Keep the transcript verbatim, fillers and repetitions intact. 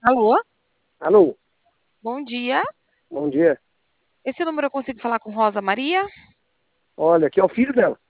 Alô? Alô, Bom dia. bom dia. Esse número eu consigo falar com Rosa Maria? Olha, aqui é o filho dela.